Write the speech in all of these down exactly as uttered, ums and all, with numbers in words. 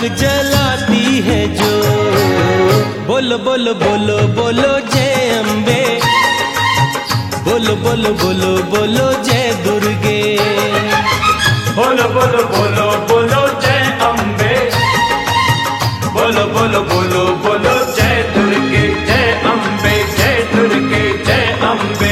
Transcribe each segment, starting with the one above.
दीपक जलाती है जो। बोलो बोलो बोलो बोलो जय अम्बे, बोलो बोलो बोलो बोलो जय दुर्गे। बोलो बोलो बोलो बोलो जय अम्बे, बोलो बोलो बोलो बोलो जय दुर्गे, जय अम्बे जय दुर्गे जय अम्बे।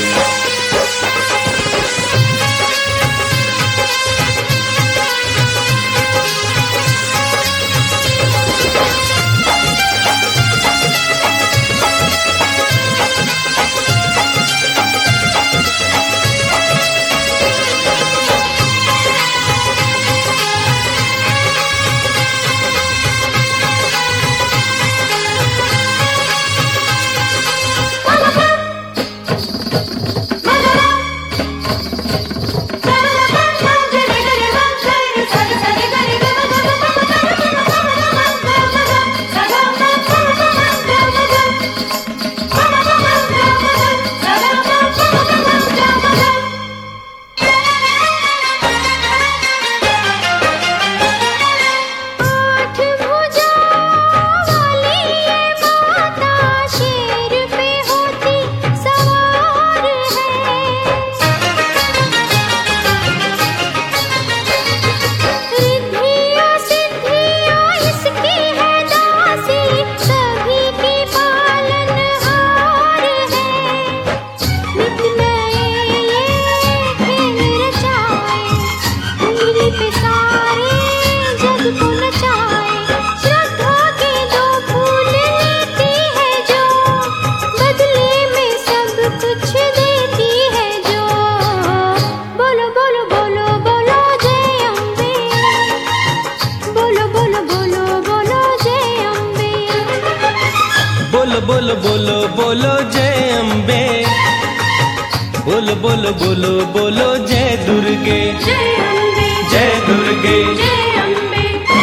बोलो बोलो बोलो जय अम्बे, बोलो बोलो बोलो बोलो जय दुर्गे, जय अम्बे जय दुर्गे जय अम्बे।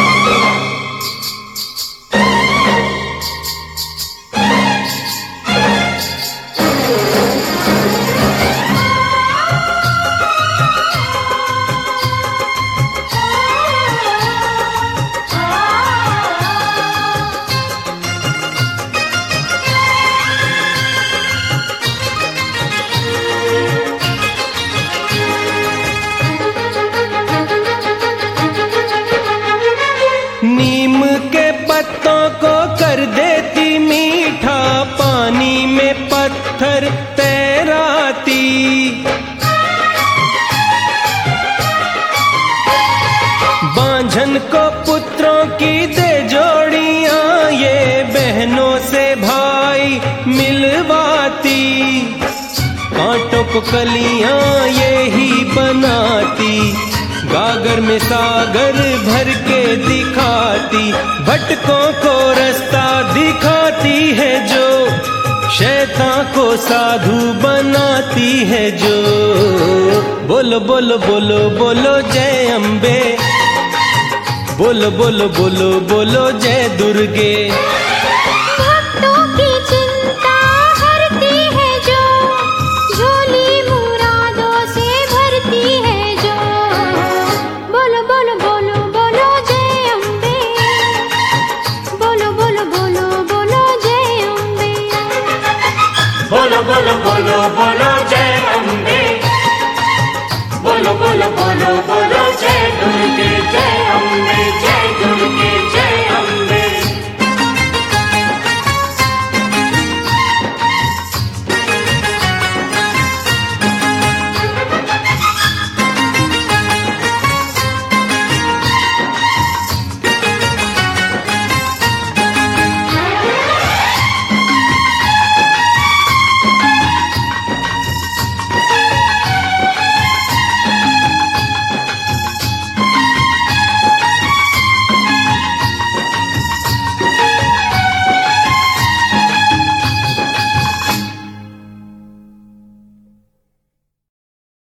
नीम के पत्तों को कर देती मीठा, पानी में पत्थर तैराती। बांझन को पुत्रों की दे जोड़ियां, ये बहनों से भाई मिलवाती। कांटों को कलियां ये ही बनाती, गागर में सागर भर के दिखाती। भटकों को रास्ता दिखाती है जो, शैतान को साधु बनाती है जो। बोलो बोलो बोलो बोलो जय अम्बे, बोलो बोलो बोलो बोलो जय दुर्गे। बोलो बोलो बोलो बोलो जय अम्बे, बोलो बोलो बोलो बोलो